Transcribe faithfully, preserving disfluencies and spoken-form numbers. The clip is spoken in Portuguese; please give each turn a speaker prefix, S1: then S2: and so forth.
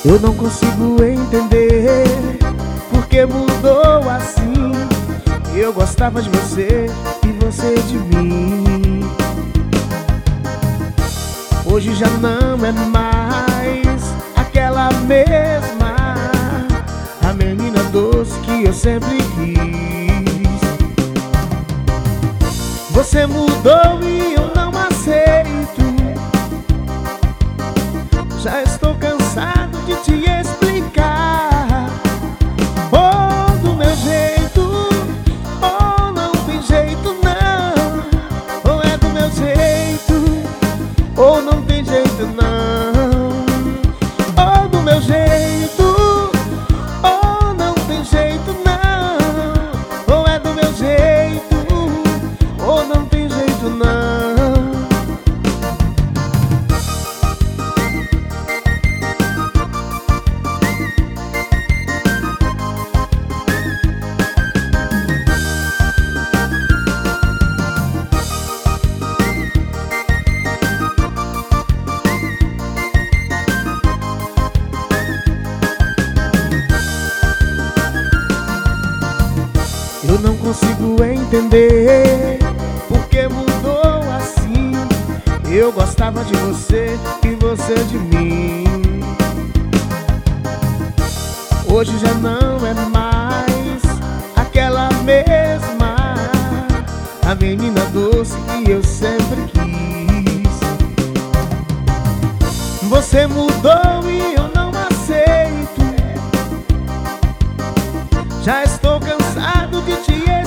S1: Eu não consigo entender por que mudou assim. Eu gostava de você e você de mim. Hoje já não é mais aquela mesma, a menina doce que eu sempre quis. Você mudou e eu não aceito. Já estou cansado de te explicar. Ou do meu jeito, ou não tem jeito não. Ou é do meu jeito, ou não tem jeito não. Ou do meu jeito, ou não tem jeito não. Ou é do meu jeito, ou não tem jeito não. Eu não consigo entender por que mudou assim. Eu gostava de você e você de mim. Hoje já não é mais aquela mesma, a menina doce que eu sempre quis. Você mudou e eu não aceito. Já estou cansado de te